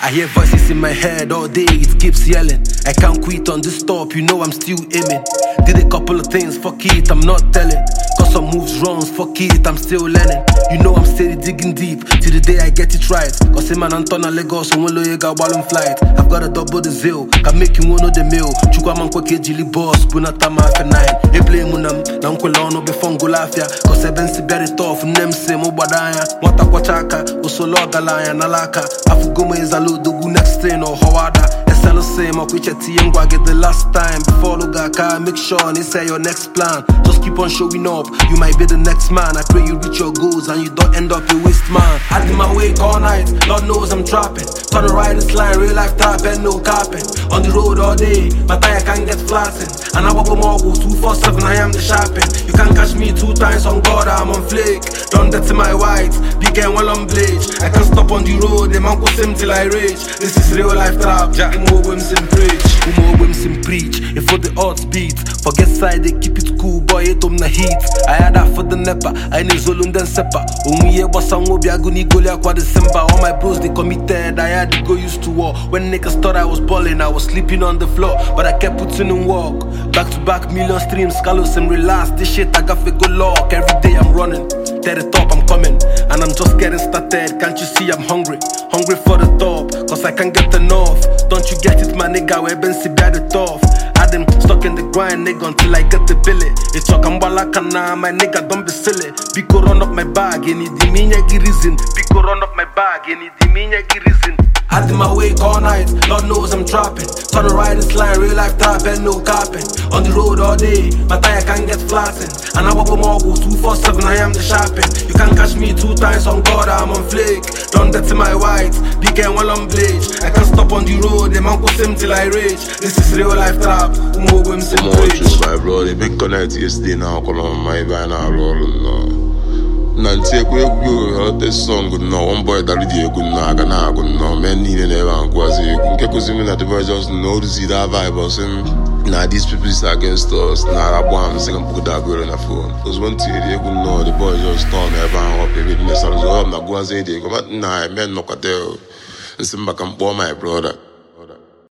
I hear voices in my head all day, it keeps yelling. I can't quit on this stop, you know I'm still aiming. Did a couple of things, fuck it, I'm not telling. Got some moves wrong, fuck it, I'm still learning. You know I'm steady digging deep, till the day I get it right. Cause a man Antona Lagos, and one lawyer got while on flight. I've got a double the zeal, can make you one of the meal. Chukwa man kweke jili boss, bunatama for 9. E play munam, na unkwela before ngulafia. Cause I've been si very tough, nemse mo badaya. Wata kwa chaka, usolo galaya nalaka. Afuguma is a ludugu next thing or hawada. SLO same, I quit your tea and go get the last time. Before Lugaka, make sure and say your next plan. Just keep on showing up, you might be the next man. I pray you reach your goals and you don't end up a waste man. I did my wake all night, Lord knows I'm trapping. Trying to ride this line, real life tap and no capping. On the road all day, my tire can't get flattened. And I walk a mogul 247, I am the shopping. You can't catch me 2 times on God, I'm on flake. Done that to my white, big and well on bleach. I can't stop on the road, the man go sim till I rage. This is real life trap, Jack more whims and preach. More whims and preach, if for the odds beat. Forget side, they keep it cool, boy, it na heat. I had that for the nepa, I need Zolun then sepa. Umuye wasang obi aguni golia kwa December. All my bros, they committed, I had to go used to war. When niggas thought I was balling, I was sleeping on the floor. But I kept putting in work. Back to back, million streams, Carlos and relax. This shit, I got for good luck. Every day I'm running, to the top I'm coming. And I'm just getting started, can't you see I'm hungry? Hungry for the top, cause I can't get enough. Don't you get it, my nigga, we've been see by the top. Had them stuck in the grind, nigga, until I get the billet. It's talk I'm balakana, my nigga, don't be silly. Biko run up my bag, you need the minya reason. Biko run up my bag, you need the minya reason. I did my wake all night, Lord knows I'm trapping. Trying to ride this line, real life tap and no capping. On the road all day, my tire can't get flattened. And I walk a mogul 247, I am the shopping. You can't catch me 2 times on God, I'm on flake. Done that to my white, big and well on bleach. I can't stop on the road, the man go sim till I rage. This is real life trap, more whims and preach. My bro, they been connect yesterday now, come on my van and roll. Nanti we go this song good now. One boy that really good now. Gana good now. Men need never and quasi. Unke kusimi na the boy just know to see that vibe. Nah, these people is against us. Nah, that boy I'm saying put that girl on the phone. Cause one thing they good know the boy just turn everyone up. Everything is so I'm not going to say they go. But nah, men no can tell. And some back and my brother.